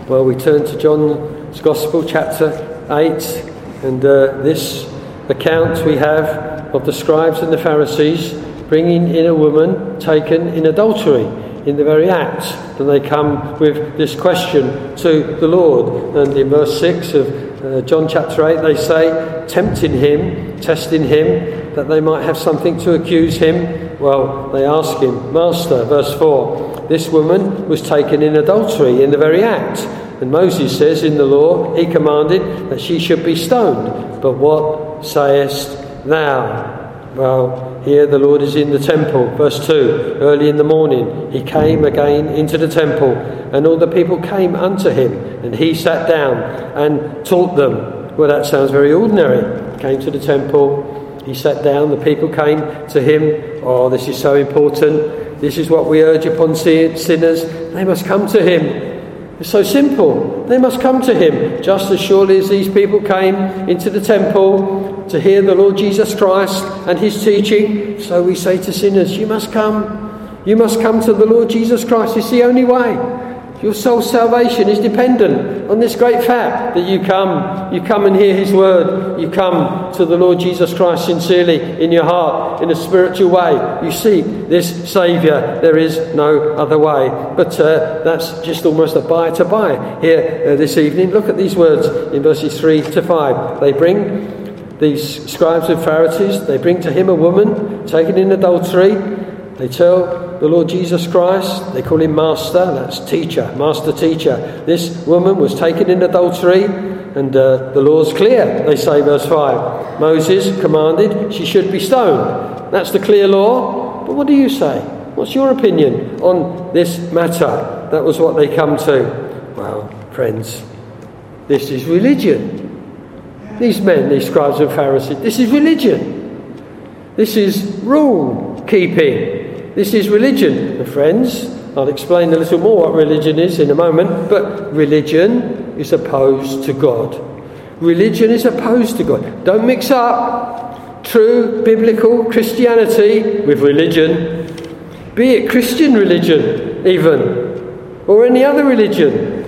Well, we turn to John's Gospel, chapter 8, and this account we have of the scribes and the Pharisees bringing in a woman taken in adultery, in the very act. And they come with this question to the Lord. And in verse 6 of John chapter 8, they say, tempting him, testing him, that they might have something to accuse him. Well, they ask him, Master, verse 4, this woman was taken in adultery, in the very act. And Moses says in the law, he commanded that she should be stoned. But what sayest thou? Well, here the Lord is in the temple. Verse 2, early in the morning he came again into the temple, and all the people came unto him, and he sat down and taught them. Well, that sounds very ordinary. Came to the temple, he sat down, the people came to him. Oh, this is so important. This is what we urge upon sinners. They must come to him. It's so simple. They must come to him. Just as surely as these people came into the temple to hear the Lord Jesus Christ and his teaching, so we say to sinners, you must come. You must come to the Lord Jesus Christ. It's the only way. Your soul's salvation is dependent on this great fact that you come and hear his word. You come to the Lord Jesus Christ sincerely in your heart, in a spiritual way. You seek this Saviour. There is no other way. But that's just almost a buy to buy here this evening. Look at these words in verses 3 to 5. They bring, these scribes and Pharisees, they bring to him a woman taken in adultery. They tell the Lord Jesus Christ, they call him Master, that's teacher, Master teacher. This woman was taken in adultery, and the law's clear, they say, verse 5. Moses commanded she should be stoned. That's the clear law. But what do you say? What's your opinion on this matter? That was what they come to. Well, friends, this is religion. These men, these scribes and Pharisees, this is religion. This is rule keeping. This is religion. And friends, I'll explain a little more what religion is in a moment, but religion is opposed to God. Religion is opposed to God. Don't mix up true biblical Christianity with religion, be it Christian religion even, or any other religion.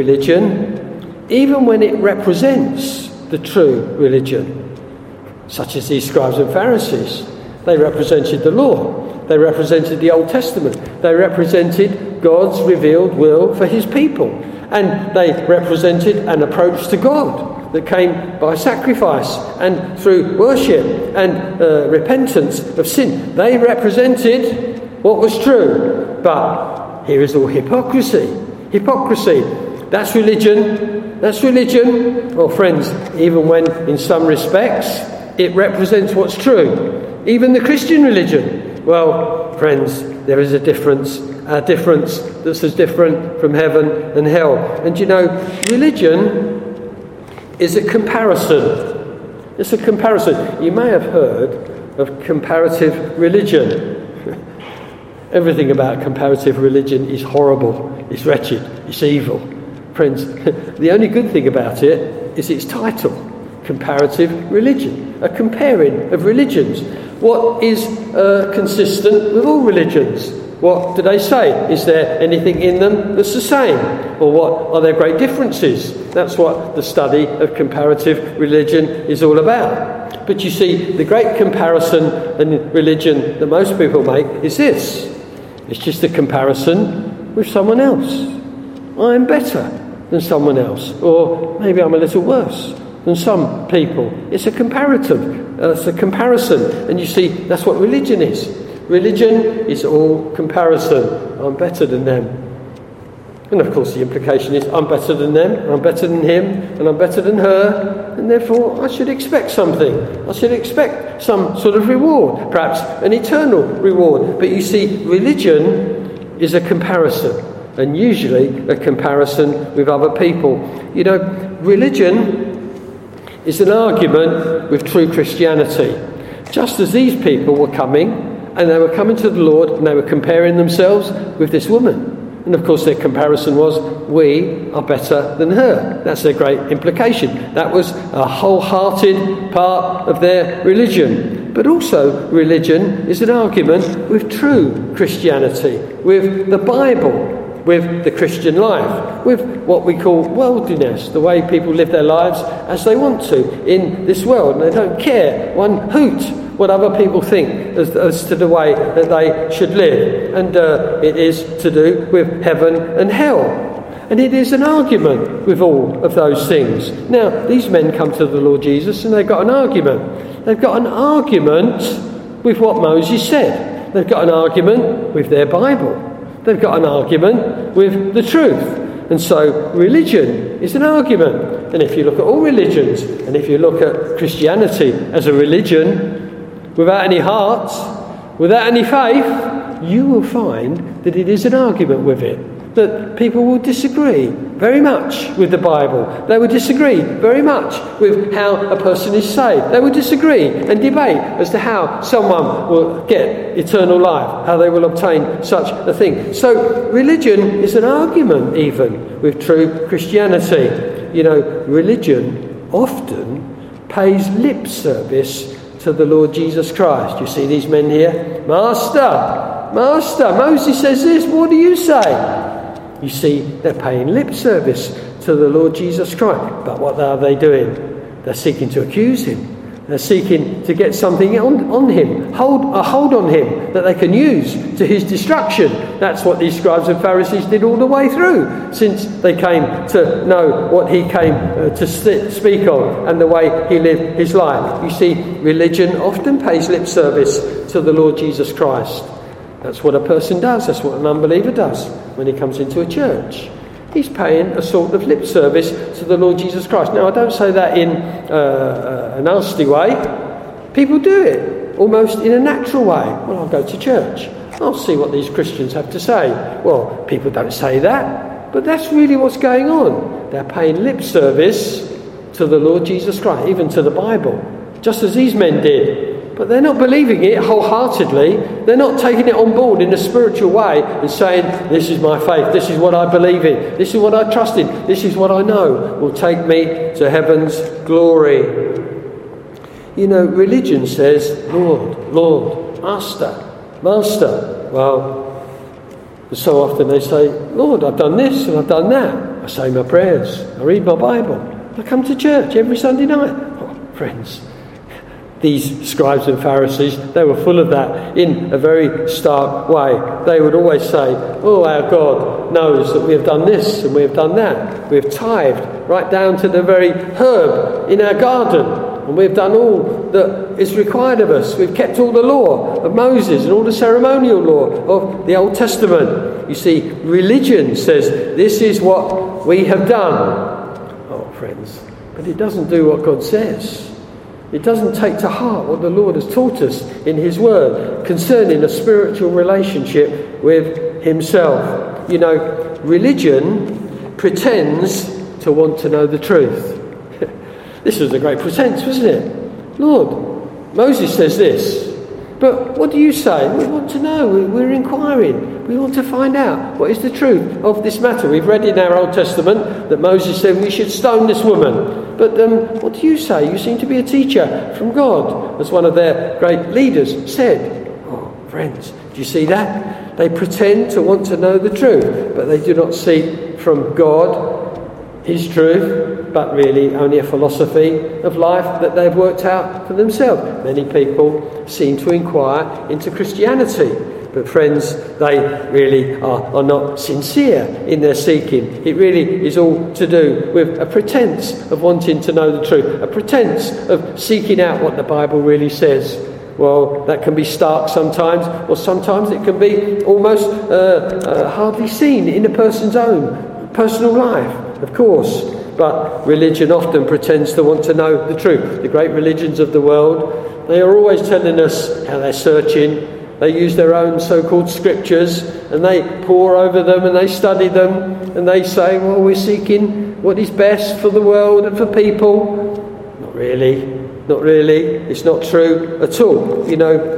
Religion, even when it represents the true religion, such as these scribes and Pharisees, they represented the law. They represented the Old Testament. They represented God's revealed will for his people. And they represented an approach to God that came by sacrifice and through worship and repentance of sin. They represented what was true. But here is all hypocrisy. Hypocrisy. That's religion. That's religion. Well, friends, even when in some respects it represents what's true. Even the Christian religion. Well, friends, there is a difference that's as different from heaven and hell. And you know, religion is a comparison. It's a comparison. You may have heard of comparative religion. Everything about comparative religion is horrible, it's wretched, it's evil. Friends, the only good thing about it is its title, comparative religion, a comparing of religions. What is consistent with all religions? What do they say? Is there anything in them that's the same? Or what are there great differences? That's what the study of comparative religion is all about. But you see, the great comparison in religion that most people make is this. It's just a comparison with someone else. I'm better than someone else. Or maybe I'm a little worse than some people. It's a comparative. It's a comparison. And you see, that's what religion is. Religion is all comparison. I'm better than them. And of course the implication is I'm better than them, I'm better than him, and I'm better than her, and therefore I should expect something. I should expect some sort of reward, perhaps an eternal reward. But you see, religion is a comparison, and usually a comparison with other people. You know, religion is an argument with true Christianity. Just as these people were coming, and they were coming to the Lord, and they were comparing themselves with this woman. And of course their comparison was, we are better than her. That's their great implication. That was a wholehearted part of their religion. But also religion is an argument with true Christianity, with the Bible. with the Christian life, with what we call worldliness, the way people live their lives as they want to in this world. And they don't care one hoot what other people think as to the way that they should live. And it is to do with heaven and hell. And it is an argument with all of those things. Now, these men come to the Lord Jesus and they've got an argument. They've got an argument with what Moses said. They've got an argument with their Bible. They've got an argument with the truth. And so religion is an argument. And if you look at all religions, and if you look at Christianity as a religion, without any heart, without any faith, you will find that it is an argument with it. That people will disagree very much with the Bible. They will disagree very much with how a person is saved. They will disagree and debate as to how someone will get eternal life, how they will obtain such a thing. So religion is an argument even with true Christianity. You know, religion often pays lip service to the Lord Jesus Christ. You see these men here? Master, Moses says this, what do you say? You see, they're paying lip service to the Lord Jesus Christ. But what are they doing? They're seeking to accuse him. They're seeking to get something on him, a hold on him that they can use to his destruction. That's what these scribes and Pharisees did all the way through, since they came to know what he came to speak of and the way he lived his life. You see, religion often pays lip service to the Lord Jesus Christ. That's what a person does. That's what an unbeliever does when he comes into a church. He's paying a sort of lip service to the Lord Jesus Christ. Now, I don't say that in a nasty way. People do it almost in a natural way. Well, I'll go to church. I'll see what these Christians have to say. Well, people don't say that, but that's really what's going on. They're paying lip service to the Lord Jesus Christ, even to the Bible, just as these men did. But they're not believing it wholeheartedly. They're not taking it on board in a spiritual way and saying, this is my faith, this is what I believe in, this is what I trust in, this is what I know will take me to heaven's glory. You know, religion says, Lord, Lord, Master. Well, so often they say, Lord, I've done this and I've done that. I say my prayers, I read my Bible, I come to church every Sunday night. Oh, friends, these scribes and Pharisees, they were full of that in a very stark way. They would always say, oh, our God knows that we have done this and we have done that. We have tithed right down to the very herb in our garden, and we have done all that is required of us. We've kept all the law of Moses and all the ceremonial law of the Old Testament. You see, religion says this is what we have done. Oh, friends, but it doesn't do what God says. It doesn't take to heart what the Lord has taught us in his word concerning a spiritual relationship with himself. You know, religion pretends to want to know the truth. This was a great pretense, wasn't it? Lord, Moses says this, but what do you say? We want to know. We're inquiring. We want to find out what is the truth of this matter. We've read in our Old Testament that Moses said we should stone this woman. But what do you say? You seem to be a teacher from God, as one of their great leaders said. Oh, friends, do you see that? They pretend to want to know the truth, but they do not seek from God his truth, but really only a philosophy of life that they've worked out for themselves. Many people seem to inquire into Christianity, but friends, they really are not sincere in their seeking. It really is all to do with a pretense of wanting to know the truth, a pretense of seeking out what the Bible really says. Well, that can be stark sometimes, or sometimes it can be almost hardly seen in a person's own personal life. Of course, but religion often pretends to want to know the truth. The great religions of the world, they are always telling us how they're searching. They use their own so-called scriptures and they pore over them and they study them and they say, well, we're seeking what is best for the world and for people. Not really. It's not true at all. You know,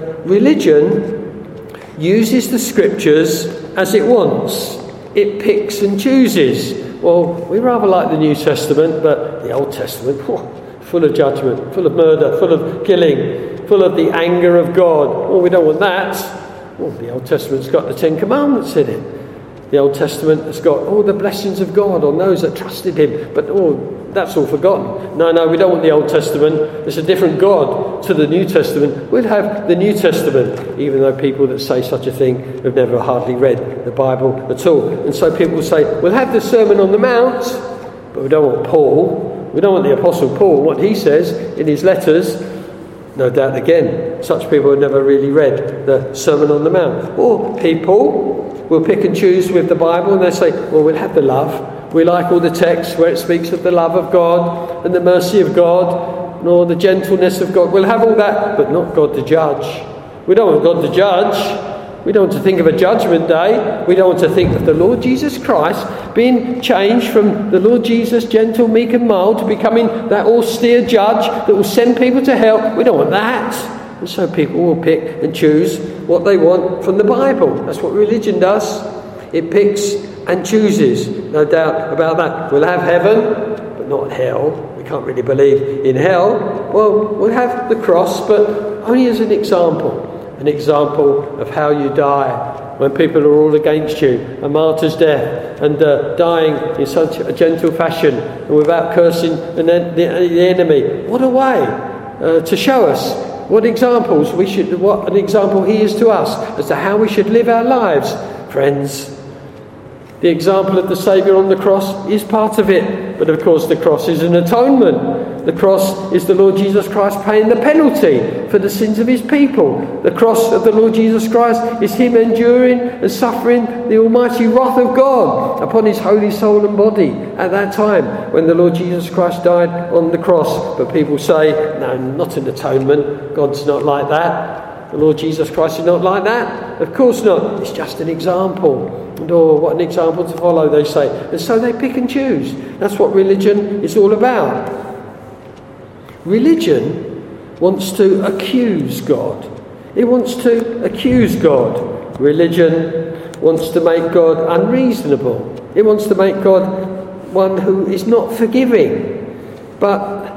religion uses the scriptures as it wants. It picks and chooses. Well, we rather like the New Testament, but the Old Testament, full of judgment, full of murder, full of killing, full of the anger of God. Oh, we don't want that. Well, the Old Testament's got the Ten Commandments in it. The Old Testament has got all the blessings of God on those that trusted him, but that's all forgotten. No, we don't want the Old Testament. It's a different God to the New Testament. We'll have the New Testament, even though people that say such a thing have never hardly read the Bible at all. And so people will say, we'll have the Sermon on the Mount, but we don't want Paul. We don't want the Apostle Paul, what he says in his letters. No doubt again, such people have never really read the Sermon on the Mount. Or people will pick and choose with the Bible and they say, well, we'll have the love. We like all the texts where it speaks of the love of God and the mercy of God, nor the gentleness of God. We'll have all that, but not God to judge. We don't want God to judge. We don't want to think of a judgment day. We don't want to think of the Lord Jesus Christ being changed from the Lord Jesus, gentle, meek and mild, to becoming that austere judge that will send people to hell. We don't want that. And so people will pick and choose what they want from the Bible. That's what religion does. It picks and chooses. No doubt about that. We'll have heaven, but not hell. We can't really believe in hell. Well, we'll have the cross, but only as an example. An example of how you die when people are all against you, a martyr's death, and dying in such a gentle fashion and without cursing the enemy. What a way to show us what an example he is to us as to how we should live our lives, friends. The example of the Saviour on the cross is part of it, but of course the cross is an atonement. The cross is the Lord Jesus Christ paying the penalty for the sins of his people. The cross of the Lord Jesus Christ is him enduring and suffering the almighty wrath of God upon his holy soul and body at that time when the Lord Jesus Christ died on the cross. But people say, no, not an atonement. God's not like that. The Lord Jesus Christ is not like that. Of course not. It's just an example. And what an example to follow, they say. And so they pick and choose. That's what religion is all about. Religion wants to accuse God. It wants to accuse God. Religion wants to make God unreasonable. It wants to make God one who is not forgiving. But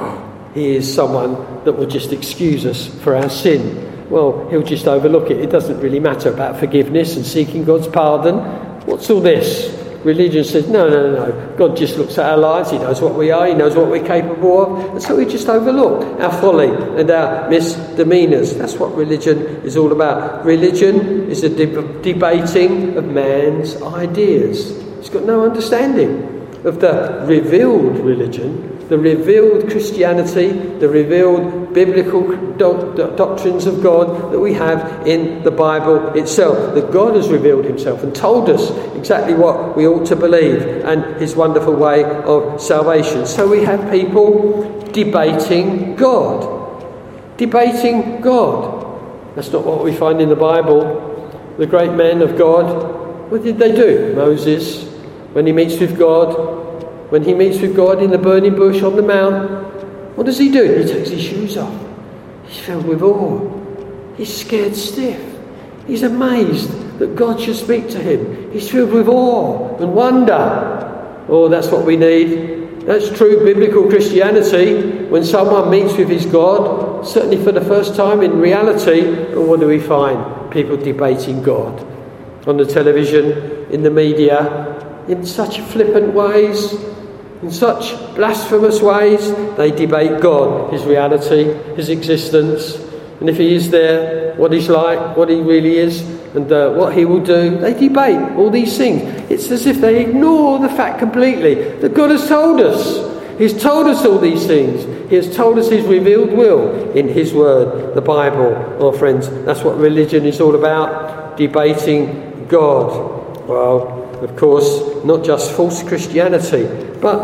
he is someone that will just excuse us for our sin. Well, he'll just overlook it. It doesn't really matter about forgiveness and seeking God's pardon. What's all this? Religion says, no. God just looks at our lives. He knows what we are. He knows what we're capable of. And so we just overlook our folly and our misdemeanours. That's what religion is all about. Religion is a debating of man's ideas. It's got no understanding of the revealed religion, the revealed Christianity, the revealed biblical doctrines of God that we have in the Bible itself. That God has revealed himself and told us exactly what we ought to believe and his wonderful way of salvation. So we have people debating God. Debating God. That's not what we find in the Bible. The great men of God, what did they do? Moses, when he meets with God, when he meets with God in the burning bush on the mount, what does he do? He takes his shoes off. He's filled with awe. He's scared stiff. He's amazed that God should speak to him. He's filled with awe and wonder. Oh, that's what we need. That's true biblical Christianity. When someone meets with his God, certainly for the first time in reality, but what do we find? People debating God. On the television, in the media, in such flippant ways, in such blasphemous ways, they debate God, his reality, his existence, and if he is there, what he's like, what he really is, and what he will do. They debate all these things. It's as if they ignore the fact completely that God has told us. He's told us all these things. He has told us his revealed will in his word, the Bible. Oh, friends, that's what religion is all about, debating God. Well, of course, not just false Christianity, but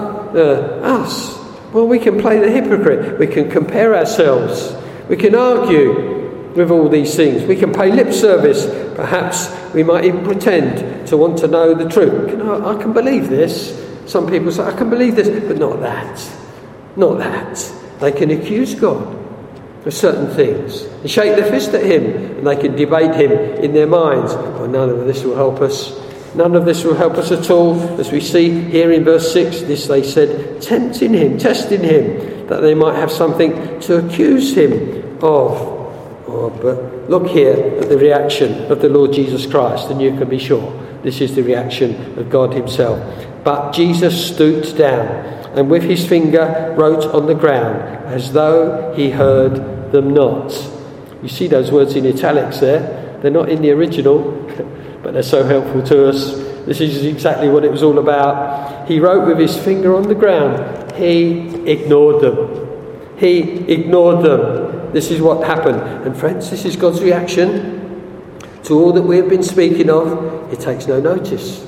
us. Well, we can play the hypocrite. We can compare ourselves. We can argue with all these things. We can pay lip service. Perhaps we might even pretend to want to know the truth. I can believe this. Some people say, I can believe this, but not that. Not that. They can accuse God of certain things and shake their fist at him, and they can debate him in their minds. Well, none of this will help us. None of this will help us at all. As we see here in verse 6, this they said, testing him, that they might have something to accuse him of. Oh, but look here at the reaction of the Lord Jesus Christ, and you can be sure This is the reaction of God himself. But Jesus stooped down and with his finger wrote on the ground as though he heard them not. You see those words in italics there? They're not in the original, but they're so helpful to us. This is exactly what it was all about. He wrote with his finger on the ground. He ignored them. He ignored them. This is what happened. And friends, this is God's reaction to all that we have been speaking of. He takes no notice.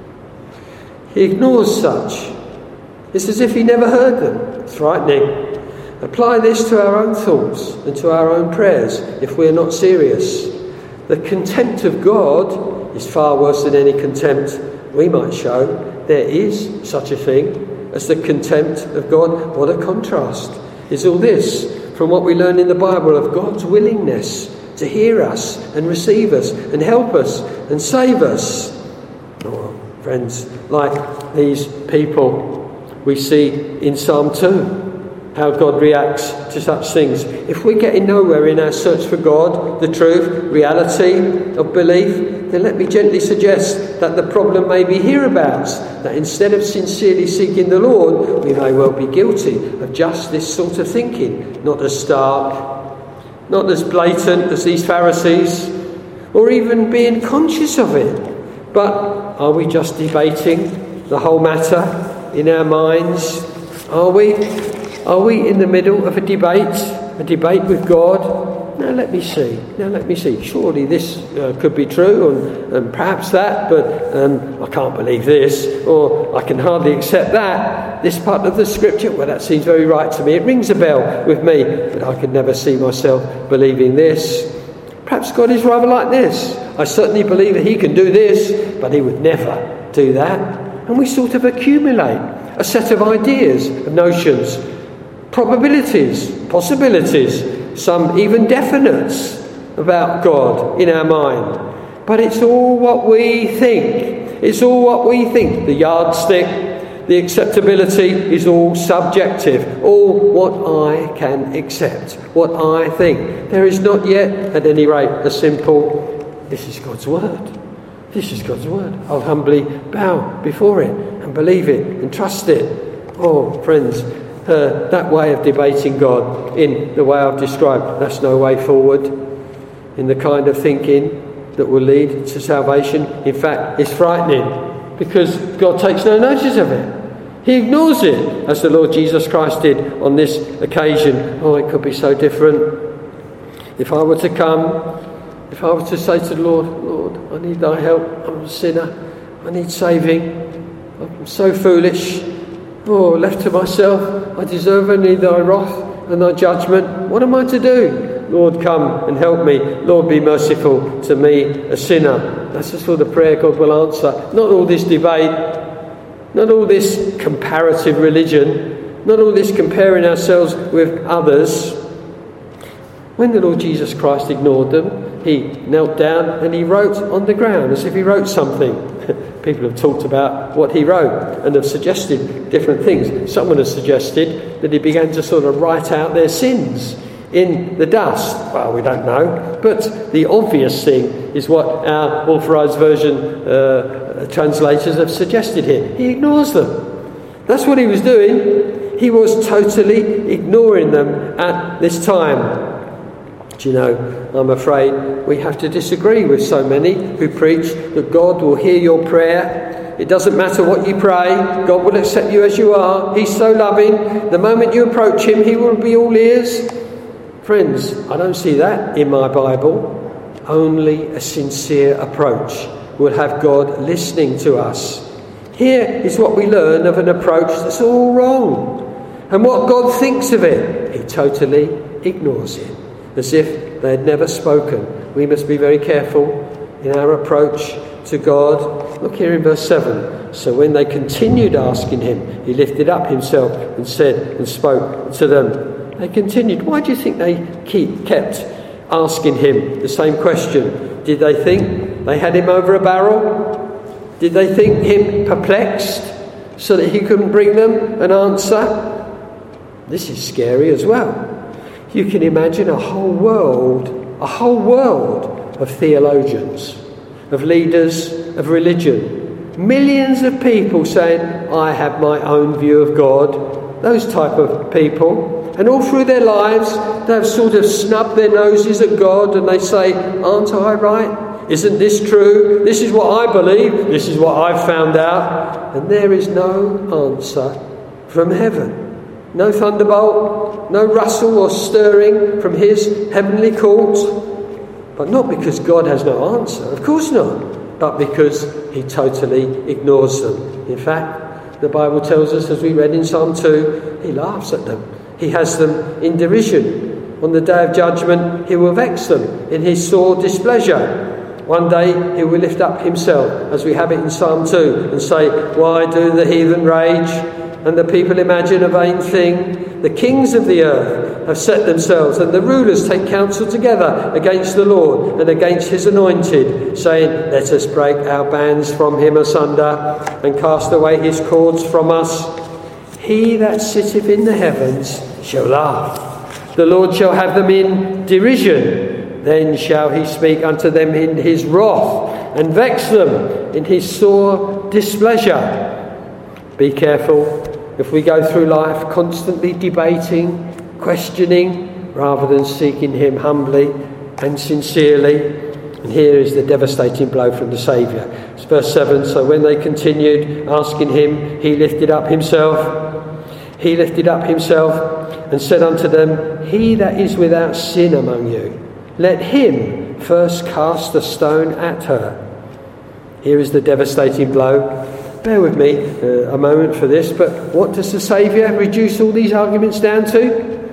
He ignores such. It's as if he never heard them. It's frightening. Apply this to our own thoughts and to our own prayers if we're not serious. The contempt of God is far worse than any contempt we might show. There is such a thing as the contempt of God. What a contrast is all this from what we learn in the Bible of God's willingness to hear us and receive us and help us and save us. Oh, friends, like these people we see in Psalm 2, how God reacts to such things. If we're getting nowhere in our search for God, the truth, reality of belief, then let me gently suggest that the problem may be hereabouts, that instead of sincerely seeking the Lord, we may well be guilty of just this sort of thinking, not as stark, not as blatant as these Pharisees, or even being conscious of it. But are we just debating the whole matter in our minds? Are we in the middle of a debate with God? Now let me see. Surely this could be true, and perhaps that, but I can't believe this, or I can hardly accept that. This part of the scripture, well, that seems very right to me. It rings a bell with me, but I could never see myself believing this. Perhaps God is rather like this. I certainly believe that he can do this, but he would never do that. And we sort of accumulate a set of ideas, of notions, probabilities, possibilities, some even definites about God in our mind. But it's all what we think. It's all what we think. The yardstick, the acceptability is all subjective. All what I can accept, what I think. There is not yet, at any rate, a simple, this is God's word. This is God's word. I'll humbly bow before it and believe it and trust it. Oh, friends, that way of debating God in the way I've described, that's no way forward in the kind of thinking that will lead to salvation. In fact, it's frightening because God takes no notice of it. He ignores it, as the Lord Jesus Christ did on this occasion. Oh, it could be so different. If I were to come, if I were to say to the Lord, Lord, I need thy help. I'm a sinner. I need saving. I'm so foolish. Oh, left to myself, I deserve only thy wrath and thy judgment. What am I to do? Lord, come and help me. Lord, be merciful to me, a sinner. That's the sort of prayer God will answer. Not all this debate, not all this comparative religion, not all this comparing ourselves with others. When the Lord Jesus Christ ignored them, he knelt down and he wrote on the ground as if he wrote something. People have talked about what he wrote and have suggested different things. Someone has suggested that he began to sort of write out their sins in the dust. Well, we don't know. But the obvious thing is what our Authorised Version translators have suggested here. He ignores them. That's what he was doing. He was totally ignoring them at this time. Do you know, I'm afraid we have to disagree with so many who preach that God will hear your prayer. It doesn't matter what you pray. God will accept you as you are. He's so loving. The moment you approach him, he will be all ears. Friends, I don't see that in my Bible. Only a sincere approach will have God listening to us. Here is what we learn of an approach that's all wrong. And what God thinks of it, he totally ignores it. As if they had never spoken. We must be very careful in our approach to God. Look here in verse 7. So when they continued asking him, he lifted up himself and said and spoke to them. They continued. Why do you think they kept asking him the same question? Did they think they had him over a barrel? Did they think him perplexed so that he couldn't bring them an answer? This is scary as well. You can imagine a whole world of theologians, of leaders of religion. Millions of people saying, I have my own view of God. Those type of people. And all through their lives, they've sort of snubbed their noses at God and they say, aren't I right? Isn't this true? This is what I believe. This is what I've found out. And there is no answer from heaven. No thunderbolt, no rustle or stirring from his heavenly court. But not because God has no answer, of course not, but because he totally ignores them. In fact, the Bible tells us, as we read in Psalm 2, he laughs at them. He has them in derision. On the day of judgment, he will vex them in his sore displeasure. One day he will lift up himself, as we have it in Psalm 2, and say, why do the heathen rage and the people imagine a vain thing? The kings of the earth have set themselves, and the rulers take counsel together against the Lord and against his anointed, saying, let us break our bands from him asunder and cast away his cords from us. He that sitteth in the heavens shall laugh. The Lord shall have them in derision. Then shall he speak unto them in his wrath and vex them in his sore displeasure. Be careful if we go through life constantly debating, questioning, rather than seeking him humbly and sincerely. And here is the devastating blow from the Saviour. It's verse 7. So when they continued asking him, he lifted up himself. He lifted up himself and said unto them, he that is without sin among you, let him first cast a stone at her. Here is the devastating blow. Bear with me a moment for this, but what does the Saviour reduce all these arguments down to?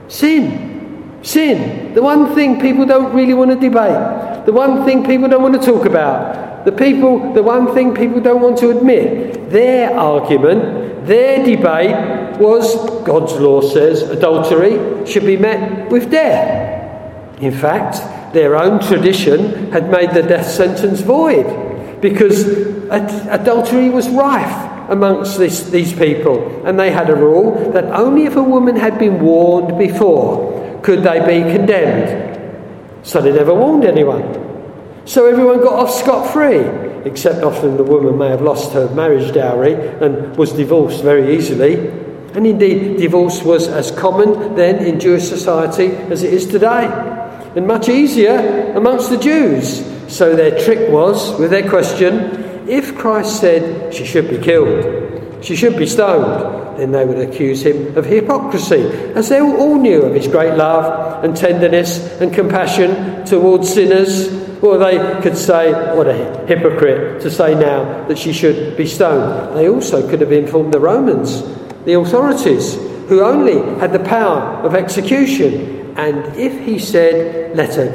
Sin. Sin. The one thing people don't really want to debate. The one thing people don't want to talk about. The one thing people don't want to admit. Their argument, their debate was, God's law says adultery should be met with death. In fact, their own tradition had made the death sentence void because adultery was rife amongst these people, and they had a rule that only if a woman had been warned before could they be condemned. So they never warned anyone. So everyone got off scot-free, except often the woman may have lost her marriage dowry and was divorced very easily. And indeed, divorce was as common then in Jewish society as it is today, and much easier amongst the Jews. So their trick was, with their question, if Christ said she should be killed, she should be stoned, then they would accuse him of hypocrisy, as they all knew of his great love and tenderness and compassion towards sinners. Or they could say, what a hypocrite to say now that she should be stoned. They also could have informed the Romans, the authorities, who only had the power of execution. And if he said, let her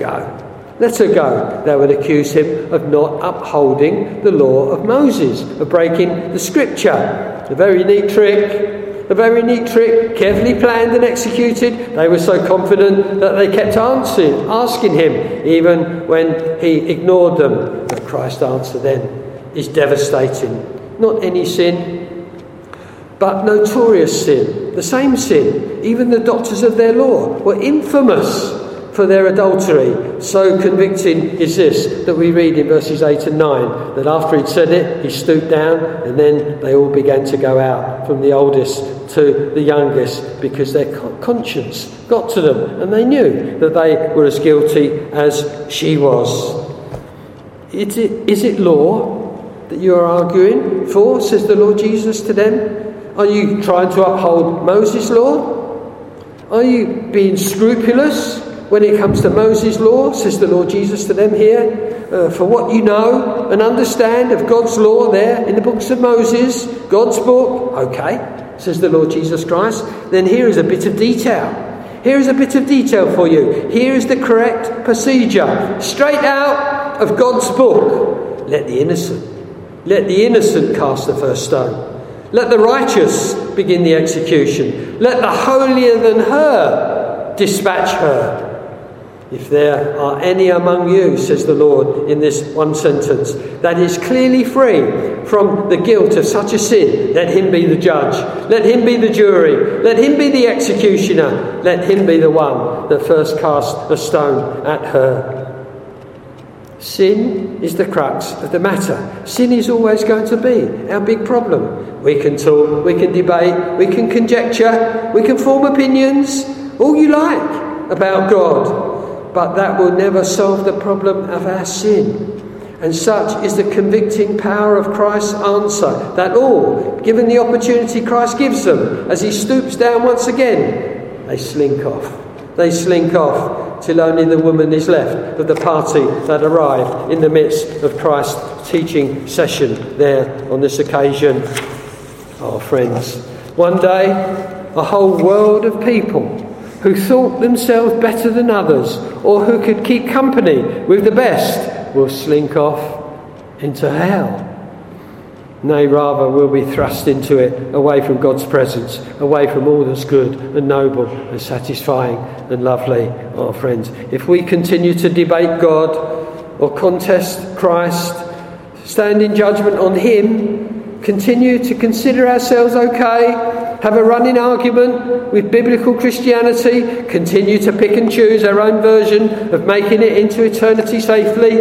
go, they would accuse him of not upholding the law of Moses, of breaking the scripture. A very neat trick, carefully planned and executed. They were so confident that they kept asking him, even when he ignored them. But Christ's answer then is devastating. Not any sin, but notorious sin, the same sin. Even the doctors of their law were infamous for their adultery. So convicting is this, that we read in verses 8 and 9, that after he'd said it, he stooped down, and then they all began to go out, from the oldest to the youngest, because their conscience got to them, and they knew that they were as guilty as she was. Is it law that you are arguing for, says the Lord Jesus to them? Are you trying to uphold Moses' law? Are you being scrupulous when it comes to Moses' law, says the Lord Jesus to them here? For what you know and understand of God's law there in the books of Moses, God's book, okay, says the Lord Jesus Christ, then here is a bit of detail. Here is a bit of detail for you. Here is the correct procedure, straight out of God's book. Let the innocent cast the first stone. Let the righteous begin the execution. Let the holier than her dispatch her. If there are any among you, says the Lord in this one sentence, that is clearly free from the guilt of such a sin, let him be the judge. Let him be the jury. Let him be the executioner. Let him be the one that first casts a stone at her. Sin is the crux of the matter. Sin is always going to be our big problem. We can talk, we can debate, we can conjecture, we can form opinions, all you like about God, but that will never solve the problem of our sin. And such is the convicting power of Christ's answer, that all, given the opportunity Christ gives them, as he stoops down once again, they slink off. They slink off till only the woman is left of the party that arrived in the midst of Christ's teaching session there on this occasion. Oh, friends, one day a whole world of people who thought themselves better than others, or who could keep company with the best, will slink off into hell. Nay, rather will be thrust into it, away from God's presence, away from all that's good and noble and satisfying and lovely. Oh, friends, if we continue to debate God or contest Christ, stand in judgment on him, continue to consider ourselves okay, have a running argument with biblical Christianity, continue to pick and choose our own version of making it into eternity safely,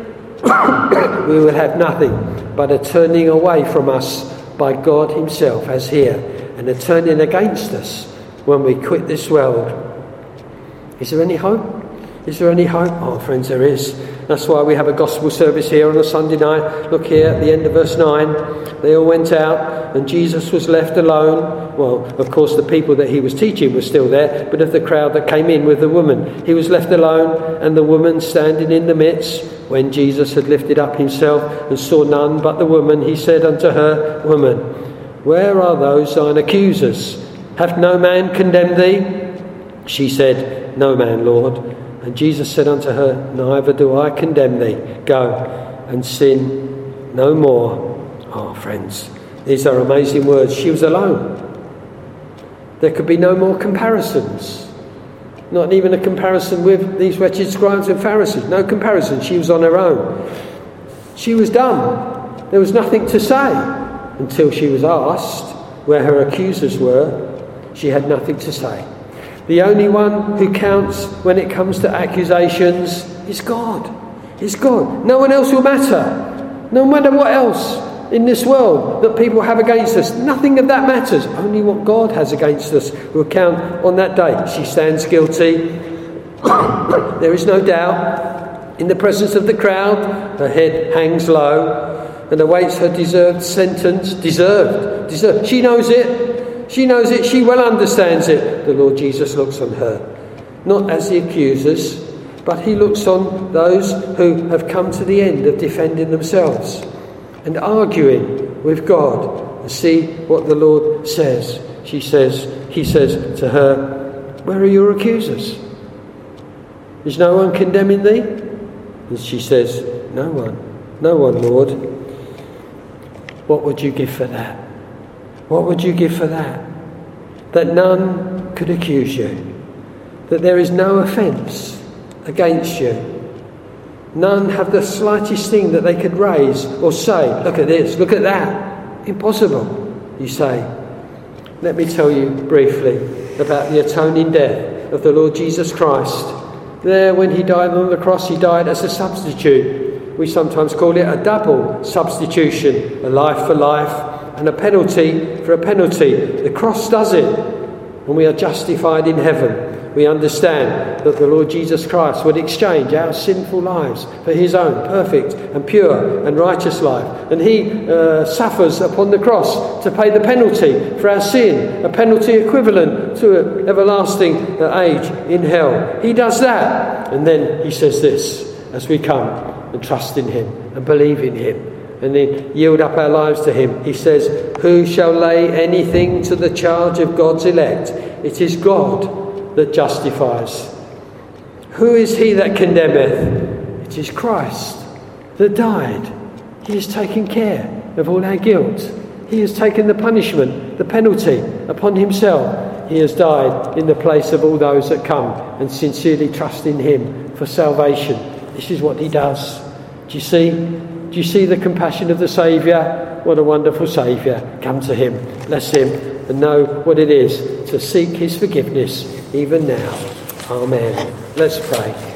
we will have nothing but a turning away from us by God himself, as here, and a turning against us when we quit this world. Is there any hope? Is there any hope? Oh, friends, there is. That's why we have a gospel service here on a Sunday night. Look here at the end of verse 9. They all went out and Jesus was left alone. Well, of course, the people that he was teaching were still there, but of the crowd that came in with the woman, he was left alone, and the woman standing in the midst. When Jesus had lifted up himself and saw none but the woman, he said unto her, Woman, where are those thine accusers? Hath no man condemned thee? She said, No man, Lord. And Jesus said unto her, Neither do I condemn thee. Go and sin no more. Oh, friends, these are amazing words. She was alone. There could be no more comparisons. Not even a comparison with these wretched scribes and Pharisees. No comparison. She was on her own. She was dumb. There was nothing to say until she was asked where her accusers were. She had nothing to say. The only one who counts when it comes to accusations is God. Is God. No one else will matter. No matter what else in this world that people have against us, nothing of that matters. Only what God has against us will count on that day. She stands guilty. There is no doubt. In the presence of the crowd, her head hangs low and awaits her deserved sentence. Deserved. She knows it. She knows it, she well understands it. The Lord Jesus looks on her, not as the accusers, but he looks on those who have come to the end of defending themselves and arguing with God. And see what the Lord says. He says to her, Where are your accusers? Is no one condemning thee? And she says, No one, Lord. What would you give for that? What would you give for that? That none could accuse you. That there is no offence against you. None have the slightest thing that they could raise or say, Look at this, look at that. Impossible, you say. Let me tell you briefly about the atoning death of the Lord Jesus Christ. There, when he died on the cross, he died as a substitute. We sometimes call it a double substitution, a life for life, and a penalty for a penalty. The cross does it. When we are justified in heaven, we understand that the Lord Jesus Christ would exchange our sinful lives for his own perfect and pure and righteous life. And he suffers upon the cross to pay the penalty for our sin, a penalty equivalent to an everlasting age in hell. He does that. And then he says this, as we come and trust in him and believe in him, and then yield up our lives to him. He says, Who shall lay anything to the charge of God's elect? It is God that justifies. Who is he that condemneth? It is Christ that died. He has taken care of all our guilt. He has taken the punishment, the penalty upon himself. He has died in the place of all those that come and sincerely trust in him for salvation. This is what he does. Do you see? Do you see the compassion of the Saviour? What a wonderful Saviour. Come to him, bless him, and know what it is to seek his forgiveness even now. Amen. Let's pray.